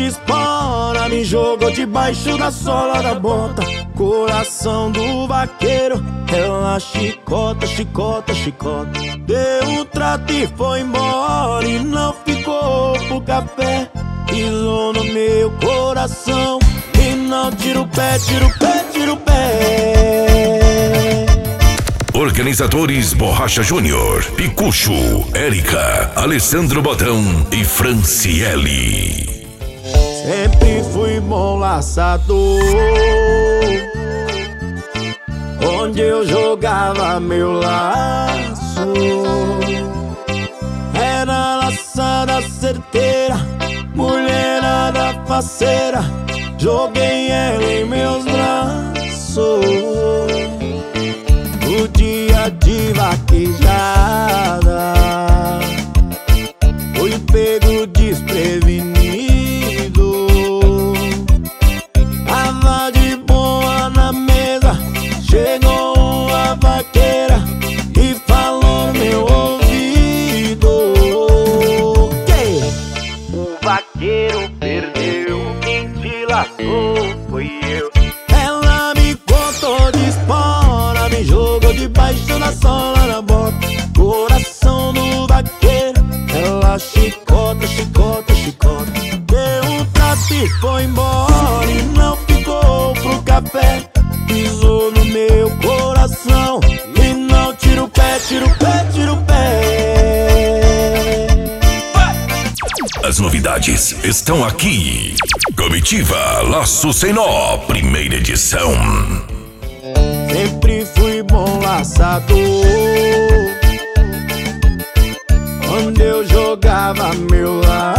de espora, me jogou debaixo da sola da bota. Coração do vaqueiro, ela chicota, chicota, chicota. Deu um trato e foi embora e não ficou pro café. Pisou no meu coração e não tira o pé, tira o pé, tira o pé. Organizadores Borracha Júnior, Picucho, Érica, Alessandro Botão e Franciele. Sempre fui bom laçador, onde eu jogava meu laço. Era laçada certeira, mulherada faceira, joguei ela em meus braços. O dia de vaquejada foi pego desprevenido. Tava de boa na mesa, chegou uma vaqueira e falou no meu ouvido que o vaqueiro perdeu, quem te laçou foi eu. Ela me contou de espora, me jogou debaixo da sola da bota. Coração do vaqueiro, ela chicota, chicota, chicota. Deu um trato e foi embora e não ficou pro café. Pisou no meu coração e não tira o pé, tira o pé, tira o pé. As novidades estão aqui. Comitiva Laço Sem Nó, primeira edição. Sempre fui bom laçador, onde eu jogava meu laço.